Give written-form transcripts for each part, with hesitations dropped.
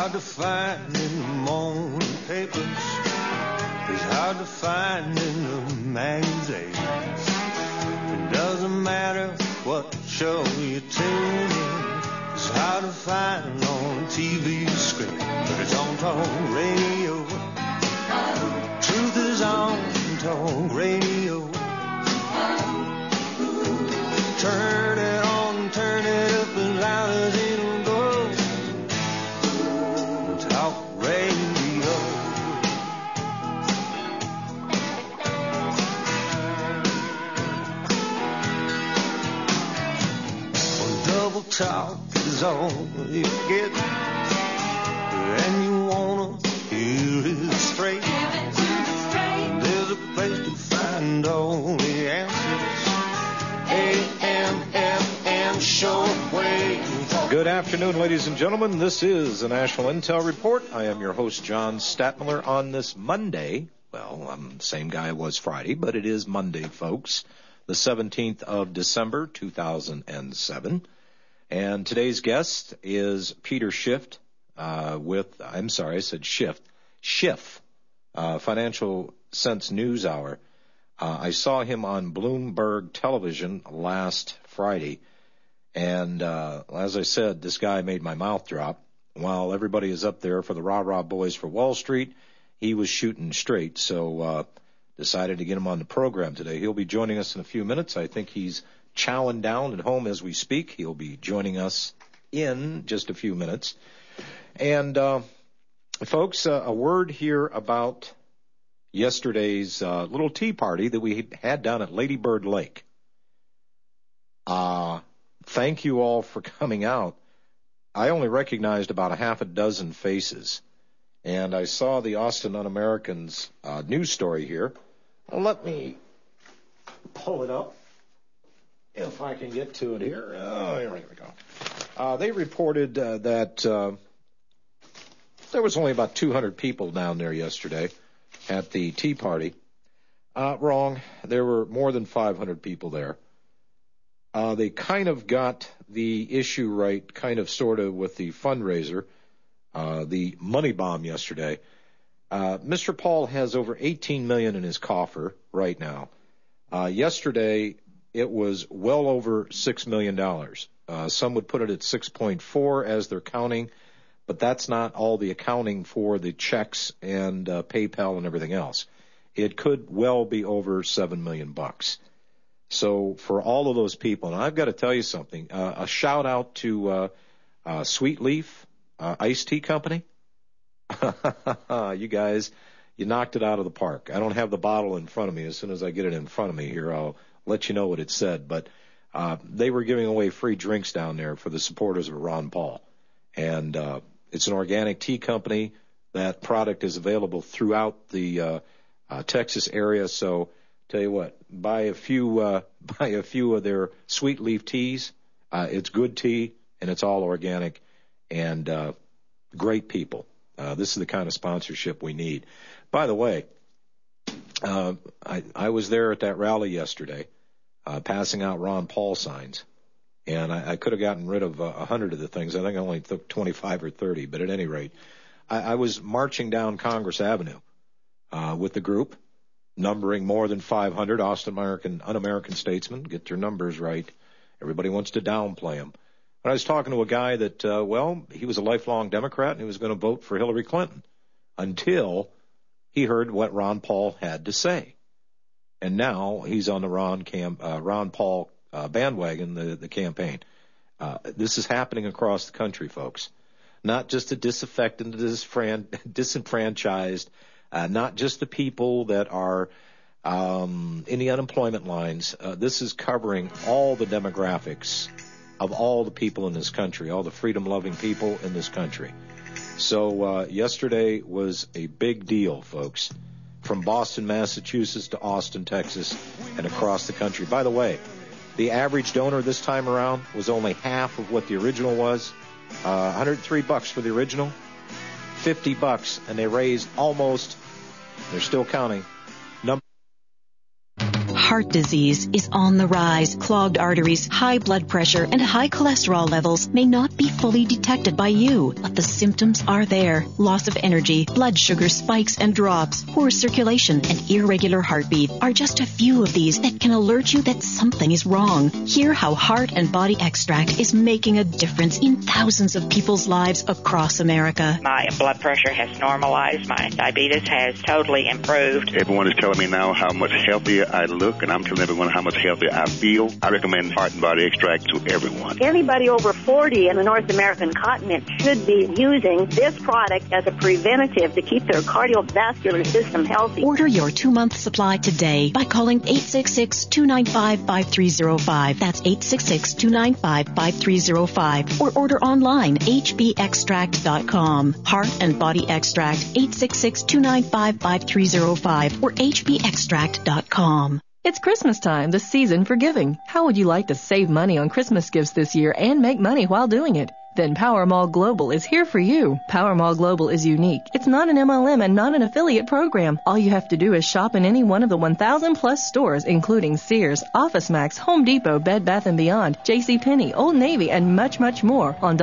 hard to find in the morning papers. He's hard to find in the magazines. It doesn't matter what show you tune in. It's hard to find on TV screen, but it's on talk radio. Truth is on talk radio. Turn it on, turn it up as loud as it'll go. Talk radio. Well, double talk is all you get, and you wanna hear it straight. There's a place to find all the answers. AM/FM shortwave. Good afternoon, ladies and gentlemen. This is the National Intel Report. I am your host, John Statmiller, on this Monday. Well, I'm the same guy I was Friday, but it is Monday, folks, the 17th of December, 2007. And today's guest is Peter Schiff Schiff, Financial Sense News Hour. I saw him on Bloomberg Television last Friday, and as I said, this guy made my mouth drop. While everybody is up there for the rah-rah boys for Wall Street, he was shooting straight, so decided to get him on the program today. He'll be joining us in a few minutes. I think he's chowing down at home as we speak. He'll be joining us in just a few minutes. And, folks, a word here about yesterday's little tea party that we had down at Lady Bird Lake. Thank you all for coming out. I only recognized about a half a dozen faces, and I saw the Austin Un-American's news story here. Let me pull it up, if I can get to it here. Oh, here we go. They reported that there was only about 200 people down there yesterday at the tea party. Wrong. There were more than 500 people there. They kind of got the issue right, kind of sort of with the fundraiser, the money bomb yesterday. Mr. Paul has over $18 million in his coffer right now. Yesterday, it was well over $6 million. Some would put it at 6.4 as they're counting, but that's not all the accounting for the checks and PayPal and everything else. It could well be over $7 million. So for all of those people, and I've got to tell you something, a shout out to Sweet Leaf Iced Tea Company. You guys, you knocked it out of the park. I don't have the bottle in front of me. As soon as I get it in front of me here, I'll let you know what it said. But they were giving away free drinks down there for the supporters of Ron Paul. And it's an organic tea company. That product is available throughout the Texas area. So tell you what, buy a few of their Sweet Leaf teas. It's good tea, and it's all organic, and great people. This is the kind of sponsorship we need. By the way, I was there at that rally yesterday, passing out Ron Paul signs, and I could have gotten rid of 100 of the things. I think I only took 25 or 30, but at any rate, I was marching down Congress Avenue with the group, numbering more than 500 Austin Un-American statesmen. Get their numbers right. Everybody wants to downplay them. But I was talking to a guy that, he was a lifelong Democrat and he was going to vote for Hillary Clinton until he heard what Ron Paul had to say. And now he's on the Ron Paul bandwagon, the campaign. This is happening across the country, folks. Not just the disaffected, disenfranchised, not just the people that are in the unemployment lines. This is covering all the demographics of all the people in this country, all the freedom-loving people in this country. So yesterday was a big deal, folks, from Boston, Massachusetts to Austin, Texas, and across the country. By the way, the average donor this time around was only half of what the original was. $103 for the original, $50, and they raised almost, they're still counting, Heart disease is on the rise. Clogged arteries, high blood pressure, and high cholesterol levels may not be fully detected by you, but the symptoms are there. Loss of energy, blood sugar spikes and drops, poor circulation, and irregular heartbeat are just a few of these that can alert you that something is wrong. Hear how Heart and Body Extract is making a difference in thousands of people's lives across America. My blood pressure has normalized. My diabetes has totally improved. Everyone is telling me now how much healthier I look, and I'm telling everyone how much healthier I feel. I recommend Heart and Body Extract to everyone. Anybody over 40 in the North American continent should be using this product as a preventative to keep their cardiovascular system healthy. Order your 2-month supply today by calling 866-295-5305. That's 866-295-5305. Or order online, hbextract.com. Heart and Body Extract, 866-295-5305 or hbextract.com. It's Christmas time, the season for giving. How would you like to save money on Christmas gifts this year and make money while doing it? Then Power Mall Global is here for you. Power Mall Global is unique. It's not an MLM and not an affiliate program. All you have to do is shop in any one of the 1,000 plus stores, including Sears, OfficeMax, Home Depot, Bed Bath & Beyond, JCPenney, Old Navy, and much, much more on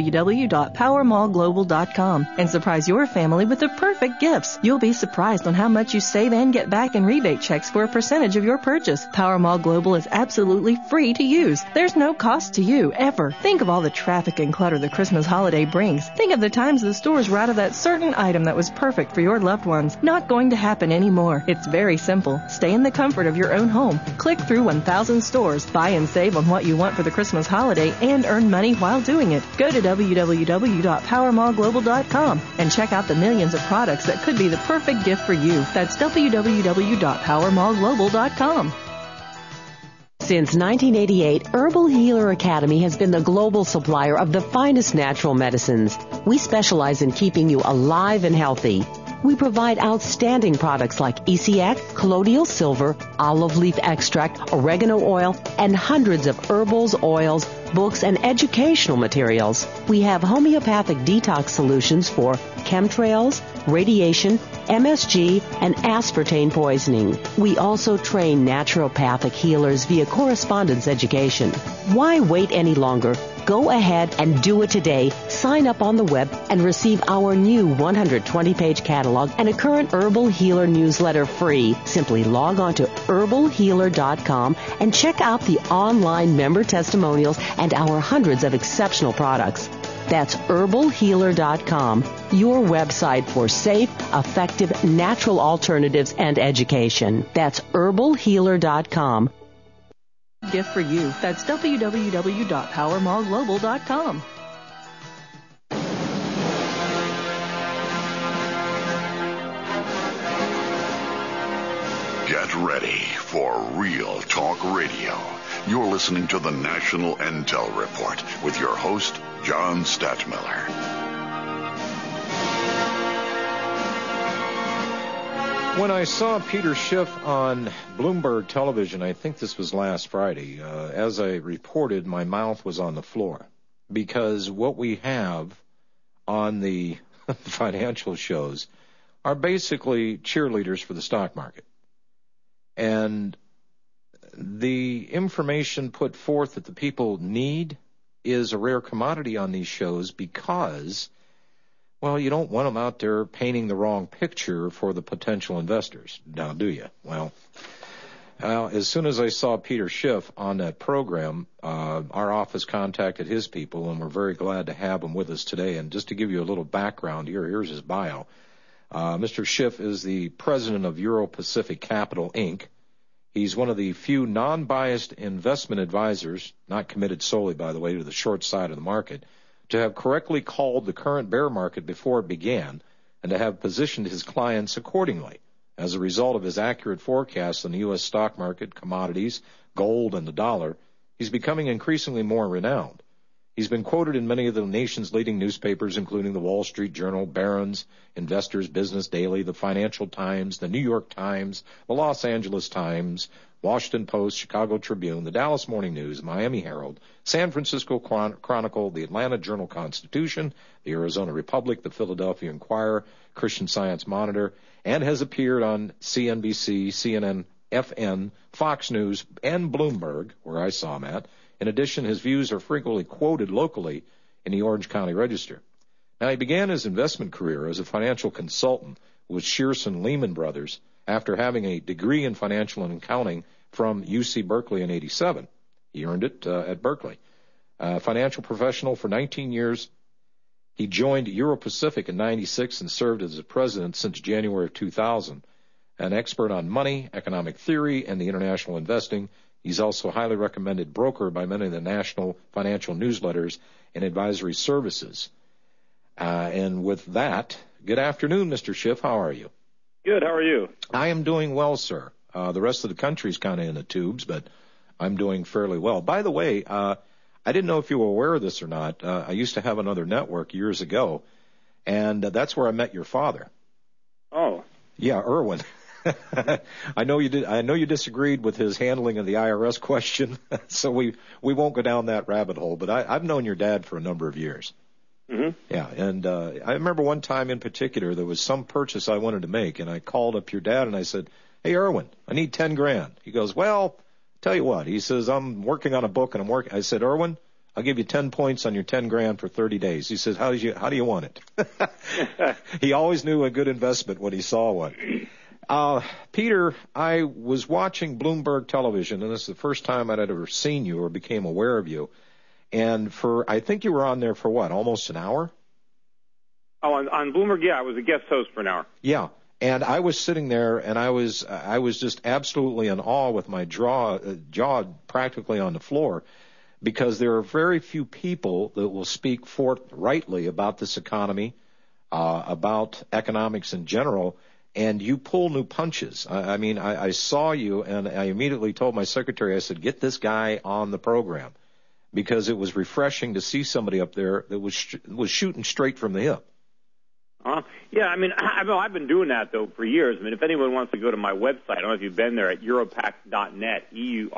www.powermallglobal.com and surprise your family with the perfect gifts. You'll be surprised on how much you save and get back in rebate checks for a percentage of your purchase. Power Mall Global is absolutely free to use. There's no cost to you, ever. Think of all the traffic and clutter the Christmas holiday brings. Think of the times the stores were out of that certain item that was perfect for your loved ones. Not going to happen anymore. It's very simple. Stay in the comfort of your own home. Click through 1,000 stores. Buy and save on what you want for the Christmas holiday and earn money while doing it. Go to www.powermallglobal.com and check out the millions of products that could be the perfect gift for you. That's www.powermallglobal.com. Since 1988, Herbal Healer Academy has been the global supplier of the finest natural medicines. We specialize in keeping you alive and healthy. We provide outstanding products like ECX, colloidal silver, olive leaf extract, oregano oil, and hundreds of herbals, oils, books, and educational materials. We have homeopathic detox solutions for chemtrails, radiation, MSG, and aspartame poisoning. We also train naturopathic healers via correspondence education. Why wait any longer? Go ahead and do it today. Sign up on the web and receive our new 120-page catalog and a current Herbal Healer newsletter free. Simply log on to herbalhealer.com and check out the online member testimonials and our hundreds of exceptional products. That's herbalhealer.com, your website for safe, effective, natural alternatives and education. That's herbalhealer.com. Gift for you. That's www.powermallglobal.com. Get ready for Real Talk Radio. You're listening to the National Intel Report with your host, John Stadtmiller. When I saw Peter Schiff on Bloomberg television, I think this was last Friday, as I reported, my mouth was on the floor. Because what we have on the financial shows are basically cheerleaders for the stock market. And the information put forth that the people need is a rare commodity on these shows because, well, you don't want them out there painting the wrong picture for the potential investors, now do you? Well, as soon as I saw Peter Schiff on that program, our office contacted his people, and we're very glad to have him with us today. And just to give you a little background, here's his bio. Mr. Schiff is the president of Euro-Pacific Capital, Inc. He's one of the few non-biased investment advisors, not committed solely, by the way, to the short side of the market, to have correctly called the current bear market before it began and to have positioned his clients accordingly. As a result of his accurate forecasts on the U.S. stock market, commodities, gold, and the dollar, he's becoming increasingly more renowned. He's been quoted in many of the nation's leading newspapers, including the Wall Street Journal, Barron's, Investors Business Daily, the Financial Times, the New York Times, the Los Angeles Times, Washington Post, Chicago Tribune, the Dallas Morning News, Miami Herald, San Francisco Chronicle, the Atlanta Journal-Constitution, the Arizona Republic, the Philadelphia Inquirer, Christian Science Monitor, and has appeared on CNBC, CNN, FN, Fox News, and Bloomberg, where I saw him at. In addition, his views are frequently quoted locally in the Orange County Register. Now, he began his investment career as a financial consultant with Shearson Lehman Brothers after having a degree in financial and accounting from UC Berkeley in '87. He earned it at Berkeley. Financial professional for 19 years. He joined Euro-Pacific in '96 and served as the president since January of 2000. An expert on money, economic theory, and the international investing. He's also a highly recommended broker by many of the national financial newsletters and advisory services. And with that, good afternoon, Mr. Schiff. How are you? Good. How are you? I am doing well, sir. The rest of the country's kind of in the tubes, but I'm doing fairly well. By the way, I didn't know if you were aware of this or not. I used to have another network years ago, and that's where I met your father. Oh. Yeah, Irwin. I know you did. I know you disagreed with his handling of the IRS question, so we won't go down that rabbit hole. But I've known your dad for a number of years. Mm-hmm. Yeah, and I remember one time in particular there was some purchase I wanted to make, and I called up your dad and I said, "Hey, Irwin, I need $10,000." He goes, "Well, tell you what." He says, "I'm working on a book and I'm working." I said, "Irwin, I'll give you 10 points on your $10,000 for 30 days." He says, "How do you want it?" He always knew a good investment when he saw one. Peter, I was watching Bloomberg television, and this is the first time I'd ever seen you or became aware of you. And I think you were on there for what, almost an hour? Oh, on Bloomberg, yeah, I was a guest host for an hour. Yeah, and I was sitting there, and I was just absolutely in awe with my jaw practically on the floor, because there are very few people that will speak forthrightly about this economy, about economics in general. And you pull new punches. I mean, I saw you, and I immediately told my secretary, I said, "Get this guy on the program," because it was refreshing to see somebody up there that was shooting straight from the hip. Yeah, I mean, I've been doing that, though, for years. I mean, if anyone wants to go to my website, I don't know if you've been there at Europac.net,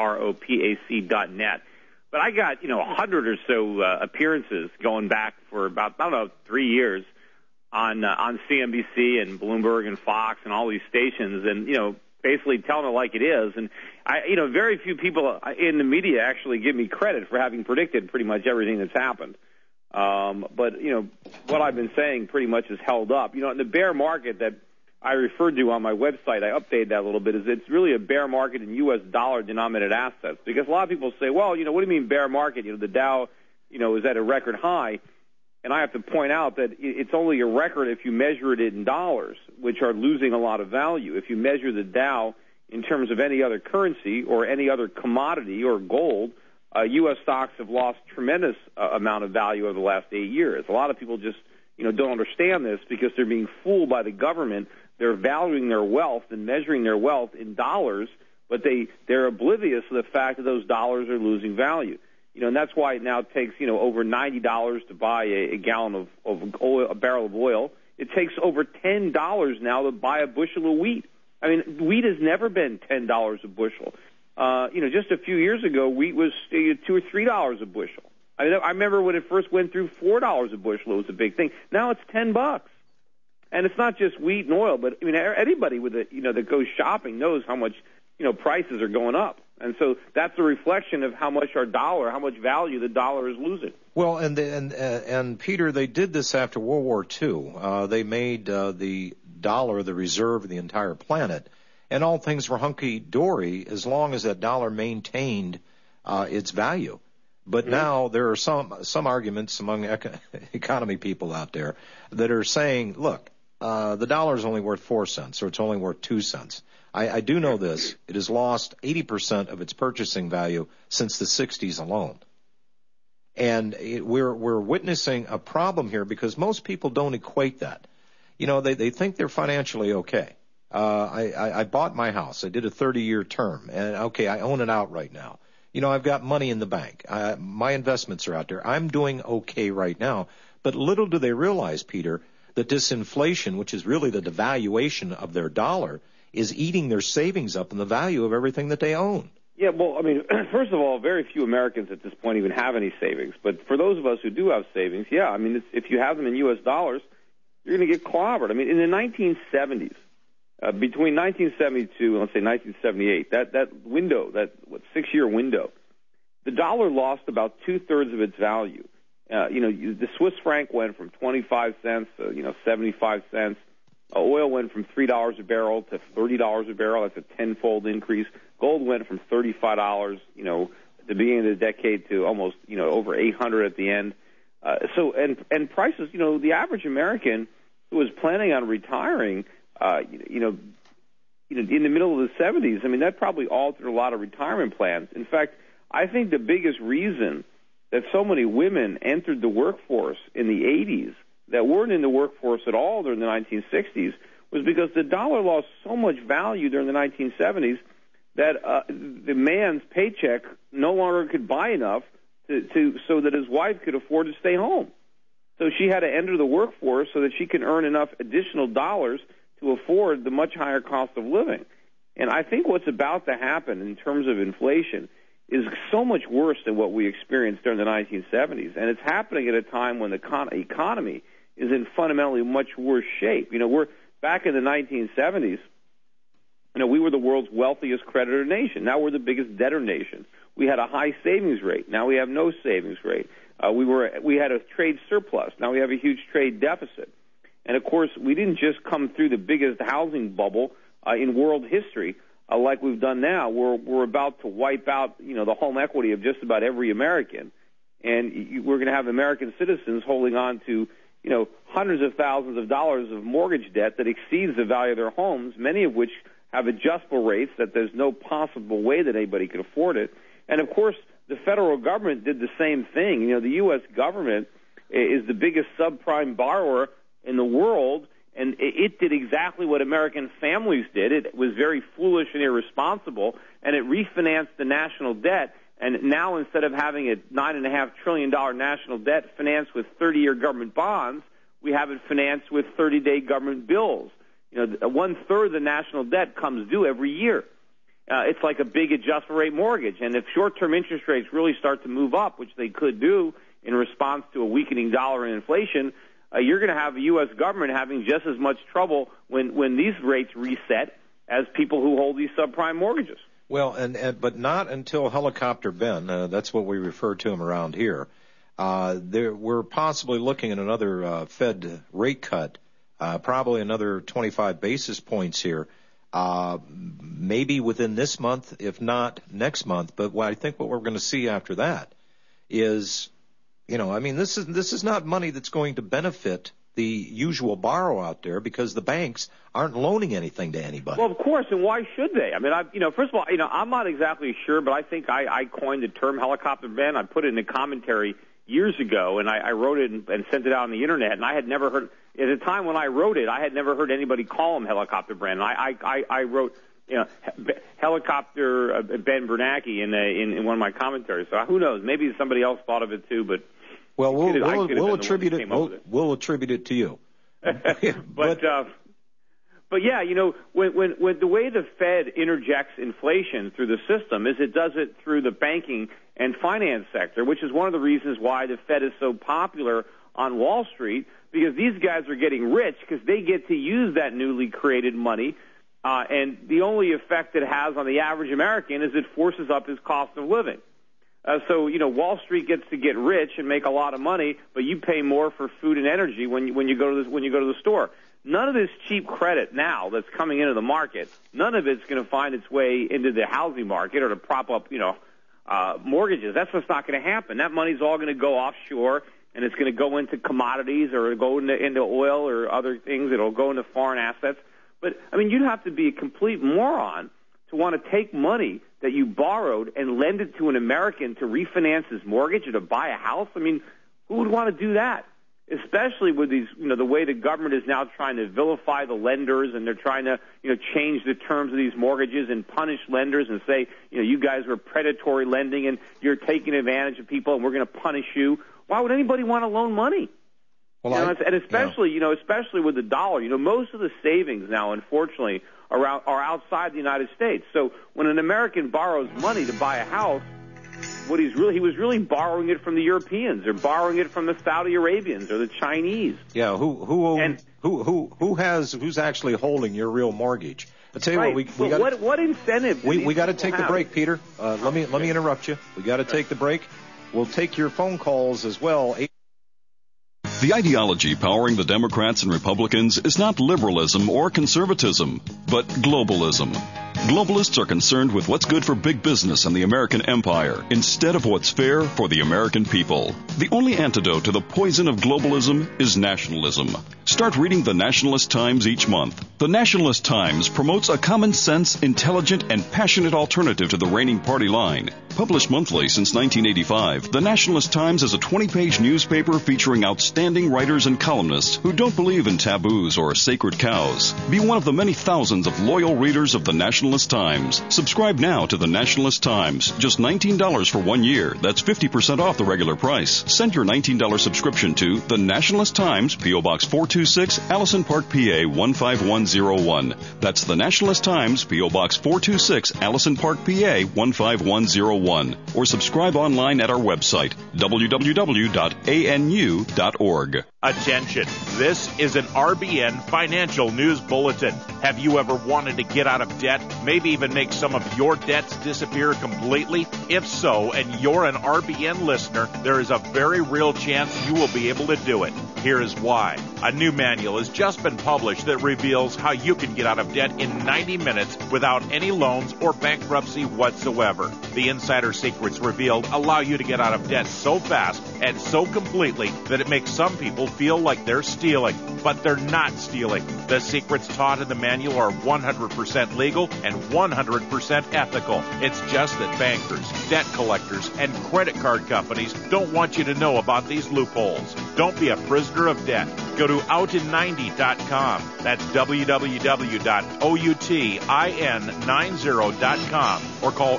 EUROPAC.net. But I got, 100 or so appearances going back for about, 3 years. On CNBC and Bloomberg and Fox and all these stations, and basically telling it like it is. And very few people in the media actually give me credit for having predicted pretty much everything that's happened. But what I've been saying pretty much has held up. In the bear market that I referred to on my website, I updated that a little bit. Is it's really a bear market in U.S. dollar-denominated assets, because a lot of people say, well, what do you mean bear market? The Dow, is at a record high. And I have to point out that it's only a record if you measure it in dollars, which are losing a lot of value. If you measure the Dow in terms of any other currency or any other commodity or gold, U.S. stocks have lost tremendous amount of value over the last 8 years. A lot of people just, don't understand this because they're being fooled by the government. They're valuing their wealth and measuring their wealth in dollars, but they're oblivious to the fact that those dollars are losing value. And that's why it now takes, over $90 to buy a gallon of oil, a barrel of oil. It takes over $10 now to buy a bushel of wheat. I mean, wheat has never been $10 a bushel. Just a few years ago, wheat was $2 or $3 a bushel. I remember when it first went through $4 a bushel, it was a big thing. Now it's $10. And it's not just wheat and oil, but anybody with that goes shopping knows how much prices are going up. And so that's a reflection of how much how much value the dollar is losing. Well, and Peter, they did this after World War II. They made the dollar the reserve of the entire planet, and all things were hunky-dory as long as that dollar maintained its value. But now there are some arguments among economy people out there that are saying, look, the dollar is only worth 4 cents, or it's only worth 2 cents. I do know this. It has lost 80% of its purchasing value since the 60s alone. And we're witnessing a problem here because most people don't equate that. They think they're financially okay. I bought my house. I did a 30-year term. And, okay, I own it outright now. I've got money in the bank. My investments are out there. I'm doing okay right now. But little do they realize, Peter, that this inflation, which is really the devaluation of their dollar, is eating their savings up and the value of everything that they own. Yeah, well, I mean, first of all, very few Americans at this point even have any savings. But for those of us who do have savings, yeah, I mean, if you have them in U.S. dollars, you're going to get clobbered. I mean, in the 1970s, between 1972 and, let's say, 1978, that window, that 6-year window, the dollar lost about 2/3 of its value. The Swiss franc went from 25 cents to, 75 cents. Oil went from $3 a barrel to $30 a barrel. That's a tenfold increase. Gold went from $35, at the beginning of the decade to almost, over $800 at the end. And prices, the average American who was planning on retiring, in the middle of the 70s, that probably altered a lot of retirement plans. In fact, I think the biggest reason that so many women entered the workforce in the 80s that weren't in the workforce at all during the 1960s was because the dollar lost so much value during the 1970s that the man's paycheck no longer could buy enough so that his wife could afford to stay home. So she had to enter the workforce so that she can earn enough additional dollars to afford the much higher cost of living. And I think what's about to happen in terms of inflation is so much worse than what we experienced during the 1970s. And it's happening at a time when the economy is in fundamentally much worse shape. We're back in the 1970s. We were the world's wealthiest creditor nation. Now we're the biggest debtor nation. We had a high savings rate. Now we have no savings rate. We had a trade surplus. Now we have a huge trade deficit. And, of course, we didn't just come through the biggest housing bubble in world history like we've done now. We're about to wipe out, the home equity of just about every American. And we're going to have American citizens holding on to, hundreds of thousands of dollars of mortgage debt that exceeds the value of their homes, many of which have adjustable rates that there's no possible way that anybody could afford it. And, of course, the federal government did the same thing. The U.S. government is the biggest subprime borrower in the world, and it did exactly what American families did. It was very foolish and irresponsible, and it refinanced the national debt. And now instead of having a $9.5 trillion national debt financed with 30-year government bonds, we have it financed with 30-day government bills. 1/3 of the national debt comes due every year. It's like a big adjustable rate mortgage. And if short-term interest rates really start to move up, which they could do in response to a weakening dollar and inflation, you're going to have the U.S. government having just as much trouble when these rates reset as people who hold these subprime mortgages. Well, but not until Helicopter Ben, that's what we refer to him around here. We're possibly looking at another Fed rate cut, probably another 25 basis points here, maybe within this month, if not next month. But I think what we're going to see after that is, this is not money that's going to benefit the usual borrower out there because the banks aren't loaning anything to anybody. Well, of course, and why should they? First of all, I'm not exactly sure, but I think I coined the term Helicopter Ben. I put it in a commentary years ago, and I wrote it and sent it out on the Internet, and I had never heard, at the time when I wrote it, I had never heard anybody call him Helicopter Ben. I wrote, Helicopter Ben Bernanke in one of my commentaries. So who knows? Maybe somebody else thought of it too, but well, we'll attribute it. We'll attribute it to you. But yeah, when the way the Fed interjects inflation through the system is it does it through the banking and finance sector, which is one of the reasons why the Fed is so popular on Wall Street, because these guys are getting rich because they get to use that newly created money, and the only effect it has on the average American is it forces up his cost of living. So Wall Street gets to get rich and make a lot of money, but you pay more for food and energy when you go to the store. None of this cheap credit now that's coming into the market, none of it's going to find its way into the housing market or to prop up mortgages. That's what's not going to happen. That money's all going to go offshore, and it's going to go into commodities or go into oil or other things. It'll go into foreign assets. But you'd have to be a complete moron to want to take money that you borrowed and lend it to an American to refinance his mortgage or to buy a house. Who would want to do that? Especially with these, the way the government is now trying to vilify the lenders, and they're trying to, change the terms of these mortgages and punish lenders and say, you guys are predatory lending and you're taking advantage of people and we're going to punish you. Why would anybody want to loan money? Well, and especially, especially with the dollar, most of the savings now, unfortunately, are outside the United States. So when an American borrows money to buy a house, he was really borrowing it from the Europeans, or borrowing it from the Saudi Arabians or the Chinese. Yeah, who Who's actually holding your real mortgage? I'll tell you what, what incentive? We got to take the break, Peter. Let me interrupt you. We got to take the break. We'll take your phone calls as well. The ideology powering the Democrats and Republicans is not liberalism or conservatism, but globalism. Globalists are concerned with what's good for big business and the American empire instead of what's fair for the American people. The only antidote to the poison of globalism is nationalism. Start reading the Nationalist Times each month. The Nationalist Times promotes a common sense, intelligent, and passionate alternative to the reigning party line. Published monthly since 1985, the Nationalist Times is a 20-page newspaper featuring outstanding writers and columnists who don't believe in taboos or sacred cows. Be one of the many thousands of loyal readers of the Nationalist Times. Subscribe now to the Nationalist Times. Just $19 for 1 year. That's 50% off the regular price. Send your $19 subscription to the Nationalist Times, P.O. Box 426, Allison Park, PA 15101. That's the Nationalist Times, P.O. Box 426, Allison Park, PA 15101. Or subscribe online at our website, www.anu.org. Attention, this is an RBN Financial News Bulletin. Have you ever wanted to get out of debt, maybe even make some of your debts disappear completely? If so, and you're an RBN listener, there is a very real chance you will be able to do it. Here is why. A new manual has just been published that reveals how you can get out of debt in 90 minutes without any loans or bankruptcy whatsoever. The insider secrets revealed allow you to get out of debt so fast and so completely that it makes some people feel like they're stealing, but they're not stealing. The secrets taught in the manual are 100% legal and 100% ethical. It's just that bankers, debt collectors, and credit card companies don't want you to know about these loopholes. Don't be a prisoner of debt. Go to outin90.com. That's www.outin90.com or call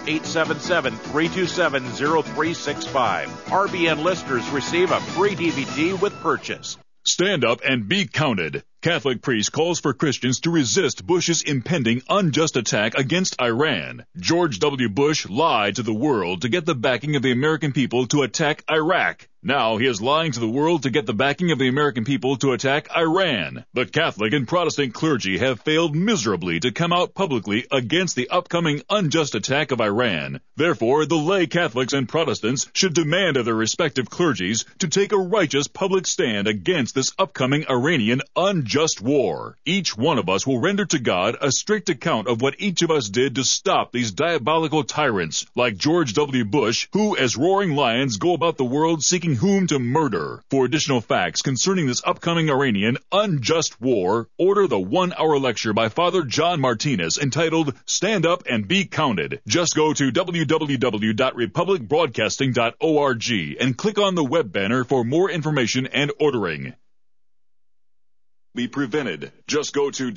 877-327-0365. RBN listeners receive a free DVD with purchase. Stand up and be counted. Catholic priest calls for Christians to resist Bush's impending unjust attack against Iran. George W. Bush lied to the world to get the backing of the American people to attack Iraq. Now he is lying to the world to get the backing of the American people to attack Iran. The Catholic and Protestant clergy have failed miserably to come out publicly against the upcoming unjust attack of Iran. Therefore, the lay Catholics and Protestants should demand of their respective clergies to take a righteous public stand against this upcoming Iranian unjust war. Each one of us will render to God a strict account of what each of us did to stop these diabolical tyrants like George W. Bush, who as roaring lions go about the world seeking whom to murder. For additional facts concerning this upcoming Iranian unjust war, order the 1-hour lecture by Father John Martinez entitled Stand Up and Be Counted. Just go to www.republicbroadcasting.org and click on the web banner for more information and ordering. Be prevented. Just go to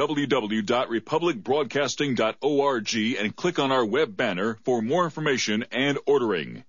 www.republicbroadcasting.org and click on our web banner for more information and ordering.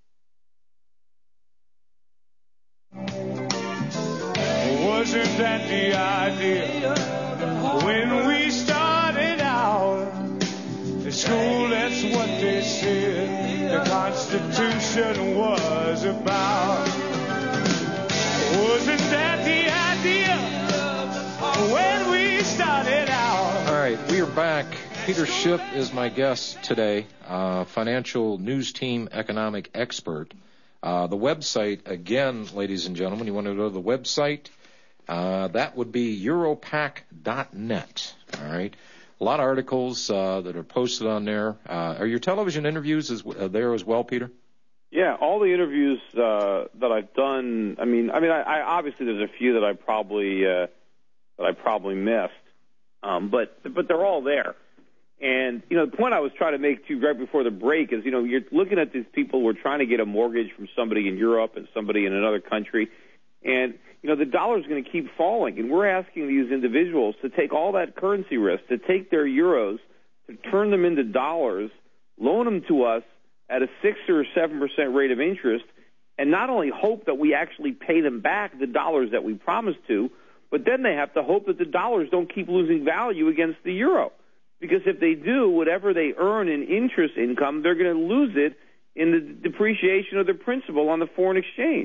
Wasn't that the idea when we started out? In school, that's what they said the Constitution was about. Wasn't that the idea when we started out? All right, we are back. Peter Schiff is my guest today, financial news team economic expert. The website, again, ladies and gentlemen, you want to go to the website, that would be europac.net. All right. A lot of articles that are posted on there. Are your television interviews there as well, Peter? Yeah, all the interviews that I've done. I mean, I obviously there's a few that I probably missed, but they're all there. And, the point I was trying to make, too, right before the break is, you're looking at these people who are trying to get a mortgage from somebody in Europe and somebody in another country. And, the dollar is going to keep falling. And we're asking these individuals to take all that currency risk, to take their euros, to turn them into dollars, loan them to us at a 6 or 7% rate of interest, and not only hope that we actually pay them back the dollars that we promised to, but then they have to hope that the dollars don't keep losing value against the euro. Because if they do, whatever they earn in interest income, they're going to lose it in the depreciation of their principal on the foreign exchange.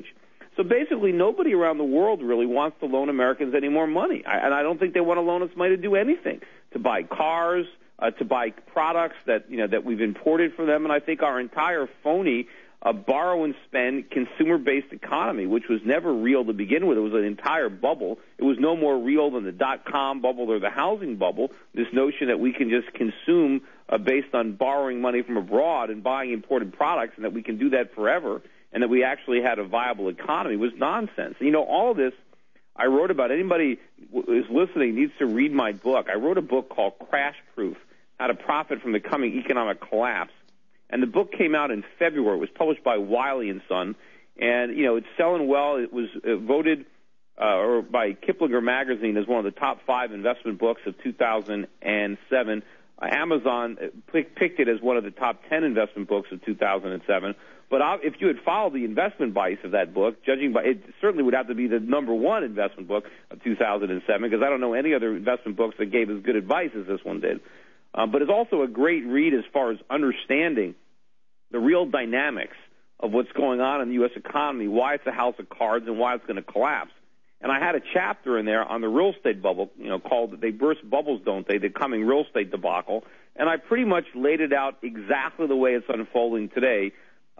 So basically, nobody around the world really wants to loan Americans any more money. And I don't think they want to loan us money to do anything, to buy cars, to buy products that we've imported from them. And I think our entire phony borrow and spend consumer-based economy, which was never real to begin with. It was an entire bubble. It was no more real than the dot-com bubble or the housing bubble, this notion that we can just consume based on borrowing money from abroad and buying imported products, and that we can do that forever, and that we actually had a viable economy was nonsense. All of this I wrote about. Anybody who is listening needs to read my book. I wrote a book called Crash Proof, How to Profit from the Coming Economic Collapse. And the book came out in February. It was published by Wiley & Son. And, it's selling well. It was voted by Kiplinger Magazine as one of the top 5 investment books of 2007. Amazon picked it as one of the top 10 investment books of 2007. But if you had followed the investment bias of that book, judging by it certainly would have to be the number 1 investment book of 2007, because I don't know any other investment books that gave as good advice as this one did. But it's also a great read as far as understanding the real dynamics of what's going on in the U.S. economy, why it's a house of cards, and why it's going to collapse. And I had a chapter in there on the real estate bubble, called "They Burst Bubbles, Don't They?" The coming real estate debacle. And I pretty much laid it out exactly the way it's unfolding today,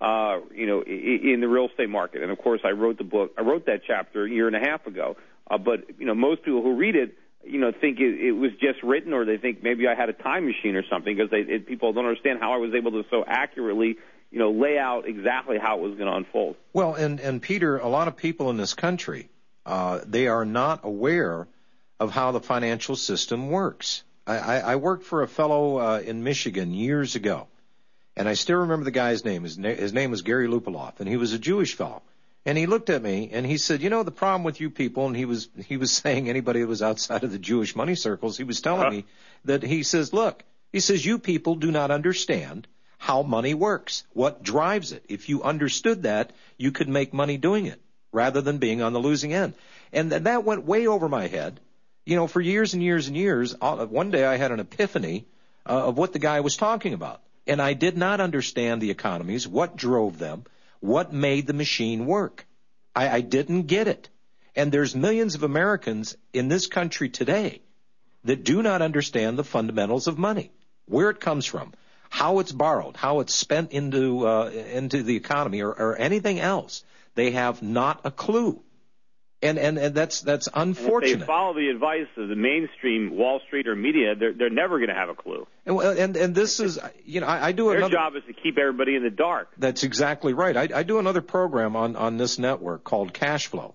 in the real estate market. And of course, I wrote that chapter a year and a half ago. But most people who read it, think it was just written, or they think maybe I had a time machine or something, because people don't understand how I was able to so accurately, lay out exactly how it was going to unfold. Well, and Peter, a lot of people in this country, they are not aware of how the financial system works. I worked for a fellow in Michigan years ago, and I still remember the guy's name. His name was Gary Lupaloff, and he was a Jewish fellow. And he looked at me and he said, the problem with you people, and he was saying anybody that was outside of the Jewish money circles, he was telling me that he says, look, you people do not understand how money works, what drives it. If you understood that, you could make money doing it rather than being on the losing end. And that went way over my head. For years and years and years, one day I had an epiphany of what the guy was talking about. And I did not understand the economies, what drove them, what made the machine work. I didn't get it. And there's millions of Americans in this country today that do not understand the fundamentals of money, where it comes from, how it's borrowed, how it's spent into the economy or anything else. They have not a clue. And that's unfortunate. And if they follow the advice of the mainstream Wall Street or media, they're never going to have a clue. And this is, I do another. Their job is to keep everybody in the dark. That's exactly right. I do another program on this network called Cash Flow,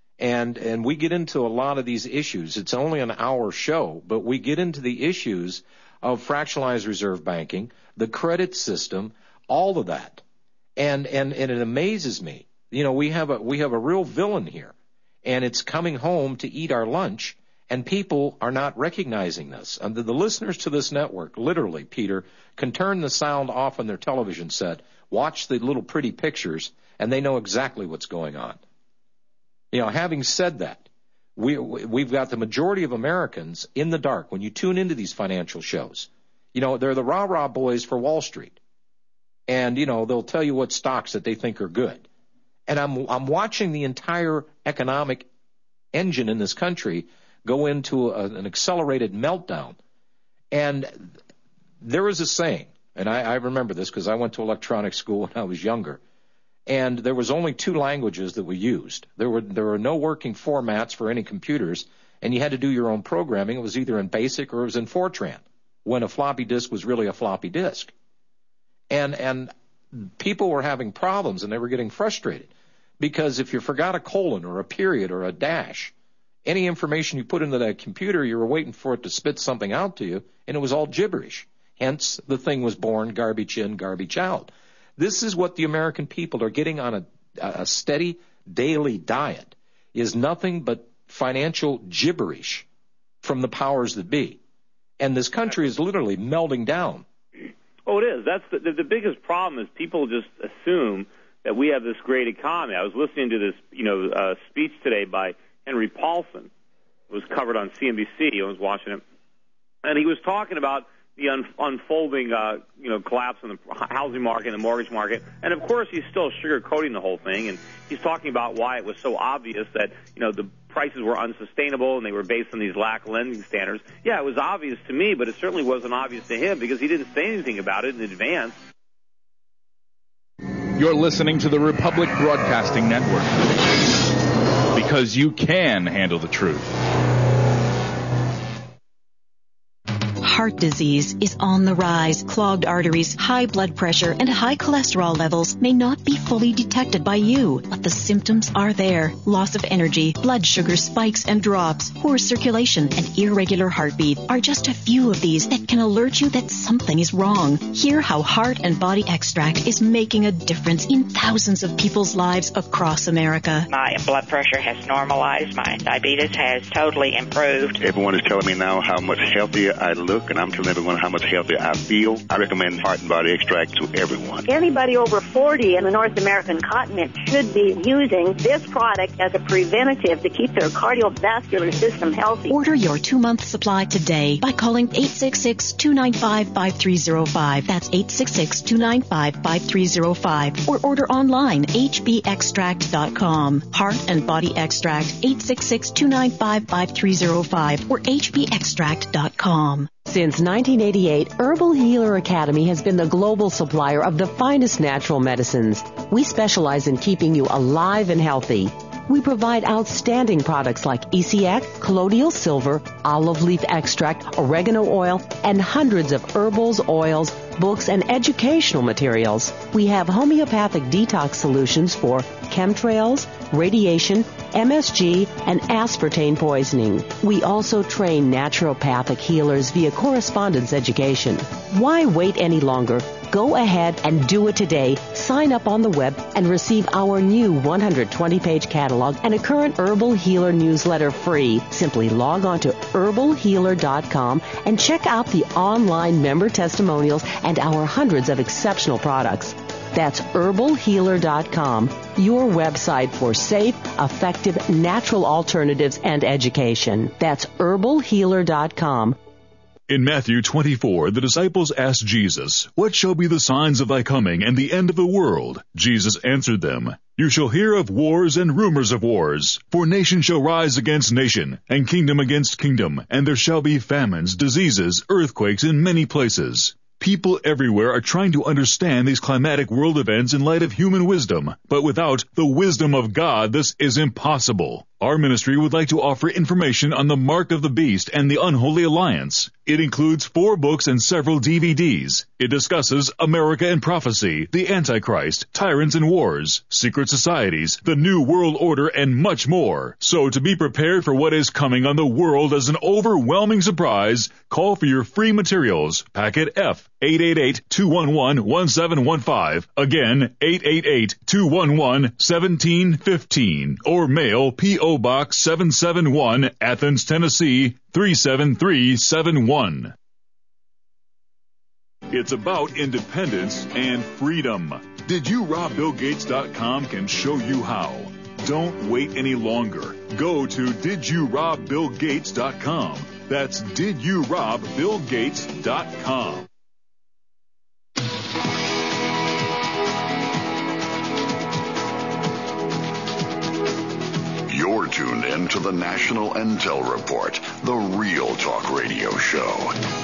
and we get into a lot of these issues. It's only an hour show, but we get into the issues of fractionalized reserve banking, the credit system, all of that, and it amazes me. We have a real villain here. And it's coming home to eat our lunch, and people are not recognizing this. And the listeners to this network, literally, Peter, can turn the sound off on their television set, watch the little pretty pictures, and they know exactly what's going on. Having said that, we've got the majority of Americans in the dark. When you tune into these financial shows, they're the rah-rah boys for Wall Street. And, they'll tell you what stocks that they think are good. And I'm watching the entire economic engine in this country go into an accelerated meltdown. And there is a saying, and I remember this because I went to electronic school when I was younger, and there was only 2 languages that we used. There were no working formats for any computers, and you had to do your own programming. It was either in BASIC or it was in Fortran, when a floppy disk was really a floppy disk. And people were having problems, and they were getting frustrated because if you forgot a colon or a period or a dash, any information you put into that computer, you were waiting for it to spit something out to you, and it was all gibberish. Hence, the thing was born garbage in, garbage out. This is what the American people are getting on a steady daily diet, is nothing but financial gibberish from the powers that be. And this country is literally melting down. Oh, it is. That's the biggest problem is people just assume that we have this great economy. I was listening to this, speech today by Henry Paulson. It was covered on CNBC. I was watching it. And he was talking about the unfolding, collapse in the housing market and the mortgage market. And, of course, he's still sugarcoating the whole thing, and he's talking about why it was so obvious that, the prices were unsustainable and they were based on these lax lending standards. Yeah, it was obvious to me, but it certainly wasn't obvious to him because he didn't say anything about it in advance. You're listening to the Republic Broadcasting Network because you can handle the truth. Heart disease is on the rise. Clogged arteries, high blood pressure, and high cholesterol levels may not be fully detected by you, but the symptoms are there. Loss of energy, blood sugar spikes and drops, poor circulation, and irregular heartbeat are just a few of these that can alert you that something is wrong. Hear how Heart and Body Extract is making a difference in thousands of people's lives across America. My blood pressure has normalized. My diabetes has totally improved. Everyone is telling me now how much healthier I look, and I'm telling everyone how much healthier I feel. I recommend Heart and Body Extract to everyone. Anybody over 40 in the North American continent should be using this product as a preventative to keep their cardiovascular system healthy. Order your 2-month supply today by calling 866-295-5305. That's 866-295-5305. Or order online, hbextract.com. Heart and Body Extract, 866-295-5305 or hbextract.com. Since 1988, Herbal Healer Academy has been the global supplier of the finest natural medicines. We specialize in keeping you alive and healthy. We provide outstanding products like ECX, colloidal silver, olive leaf extract, oregano oil, and hundreds of herbals, oils, books, and educational materials. We have homeopathic detox solutions for chemtrails, radiation, MSG, and aspartame poisoning. We also train naturopathic healers via correspondence education. Why wait any longer? Go ahead and do it today. Sign up on the web and receive our new 120-page catalog and a current Herbal Healer newsletter free. Simply log on to herbalhealer.com and check out the online member testimonials and our hundreds of exceptional products. That's herbalhealer.com, your website for safe, effective, natural alternatives and education. That's herbalhealer.com. In Matthew 24, the disciples asked Jesus, "What shall be the signs of thy coming and the end of the world?" Jesus answered them, "You shall hear of wars and rumors of wars. For nation shall rise against nation, and kingdom against kingdom, and there shall be famines, diseases, earthquakes in many places." People everywhere are trying to understand these climatic world events in light of human wisdom, but without the wisdom of God, this is impossible. Our ministry would like to offer information on the Mark of the Beast and the Unholy Alliance. It includes 4 books and several DVDs. It discusses America and Prophecy, the Antichrist, Tyrants and Wars, Secret Societies, the New World Order, and much more. So to be prepared for what is coming on the world as an overwhelming surprise, call for your free materials. Packet F, 888-211-1715. Again, 888-211-1715. Or mail P.O. Box 771, Athens, Tennessee, 37371. It's about independence and freedom. DidYouRobBillGates.com can show you how. Don't wait any longer. Go to DidYouRobBillGates.com. That's DidYouRobBillGates.com. You're tuned in to the National Intel Report, the Real Talk Radio Show.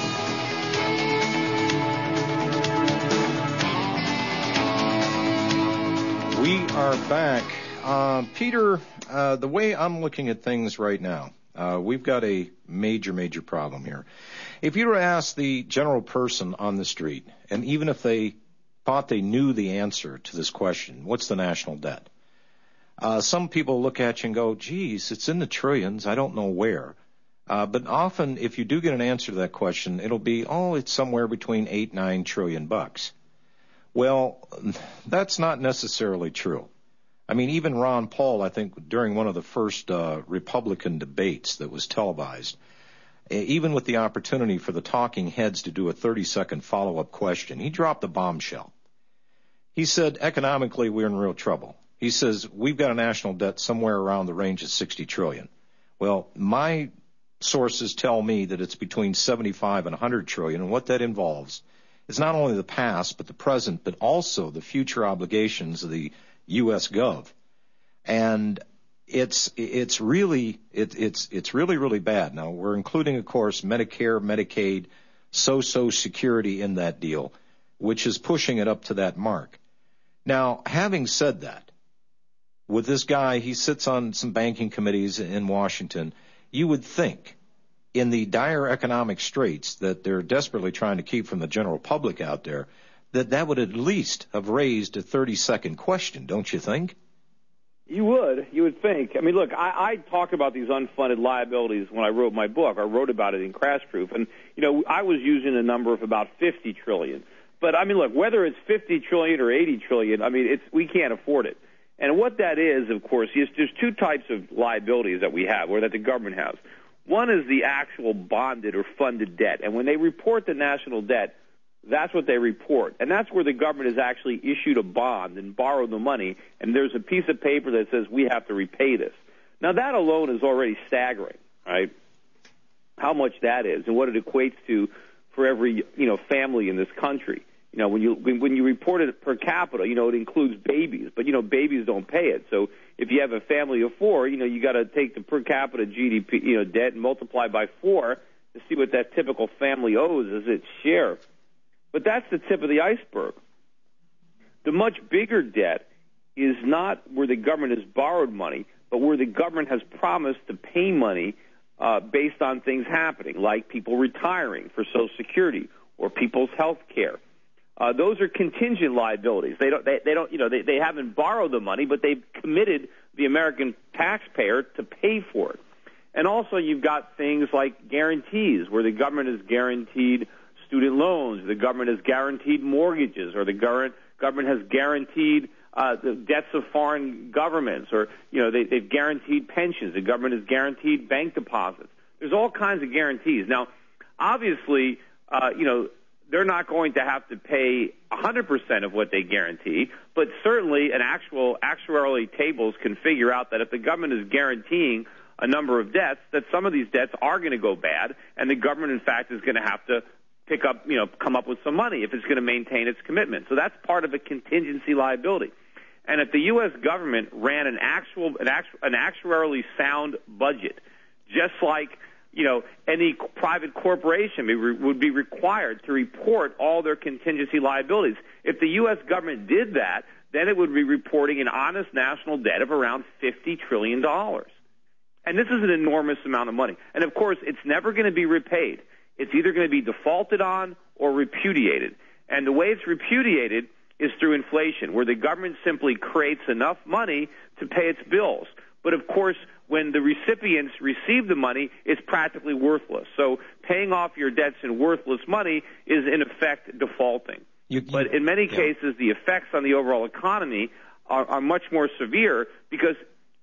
We are back. Peter, the way I'm looking at things right now, we've got a major problem here. If you were to ask the general person on the street, and even if they thought they knew the answer to this question, what's the national debt? Some people look at you and go, geez, it's in the trillions. I don't know where. But often, if you do get an answer to that question, it'll be, it's somewhere between $8-9 trillion bucks. Well, that's not necessarily true. I mean, even Ron Paul, I think, during one of the first Republican debates that was televised, even with the opportunity for the talking heads to do a 30-second follow-up question, he dropped a bombshell. He said, economically, we're in real trouble. He says, we've got a national debt somewhere around the range of $60 trillion. Well, my sources tell me that it's between 75 and 100 trillion, and what that involves is not only the past but the present, but also the future obligations of the U.S. Gov. And it's really bad. Now, we're including, of course, Medicare, Medicaid, Social Security in that deal, which is pushing it up to that mark. Now, having said that, with this guy, he sits on some banking committees in Washington, you would think in the dire economic straits that they're desperately trying to keep from the general public out there, that would at least have raised a 30-second question, don't you think? You would think. I mean, look, I talk about these unfunded liabilities when I wrote my book. I wrote about it in Crash Proof. And, I was using a number of about 50 trillion. But, I mean, look, whether it's 50 trillion or 80 trillion, I mean, we can't afford it. And what that is, of course, is there's two types of liabilities that we have, or that the government has. One is the actual bonded or funded debt. And when they report the national debt, that's what they report. And that's where the government has actually issued a bond and borrowed the money, and there's a piece of paper that says we have to repay this. Now, that alone is already staggering, right, how much that is and what it equates to for every, family in this country. When you report it per capita, it includes babies, but, babies don't pay it. So if you have a family of four, you got to take the per capita GDP, debt and multiply by 4 to see what that typical family owes as its share. But that's the tip of the iceberg. The much bigger debt is not where the government has borrowed money, but where the government has promised to pay money based on things happening, like people retiring for Social Security or people's health care. Those are contingent liabilities. They haven't borrowed the money, but they've committed the American taxpayer to pay for it. And also you've got things like guarantees, where the government has guaranteed student loans, the government has guaranteed mortgages, or the government has guaranteed the debts of foreign governments, or they've guaranteed pensions. The government has guaranteed bank deposits. There's all kinds of guarantees. Now, obviously, they're not going to have to pay 100% of what they guarantee, but certainly actuarial tables can figure out that if the government is guaranteeing a number of debts, that some of these debts are going to go bad, and the government, in fact, is going to have to come up with some money if it's going to maintain its commitment. So that's part of a contingency liability. And if the U.S. government ran an actuarially sound budget, just like any private corporation would be required to report all their contingency liabilities. If the U.S. government did that, then it would be reporting an honest national debt of around $50 trillion. And this is an enormous amount of money. And, of course, it's never going to be repaid. It's either going to be defaulted on or repudiated. And the way it's repudiated is through inflation, where the government simply creates enough money to pay its bills. But, of course, when the recipients receive the money, it's practically worthless. So paying off your debts in worthless money is, in effect, defaulting. But in many cases, the effects on the overall economy are much more severe because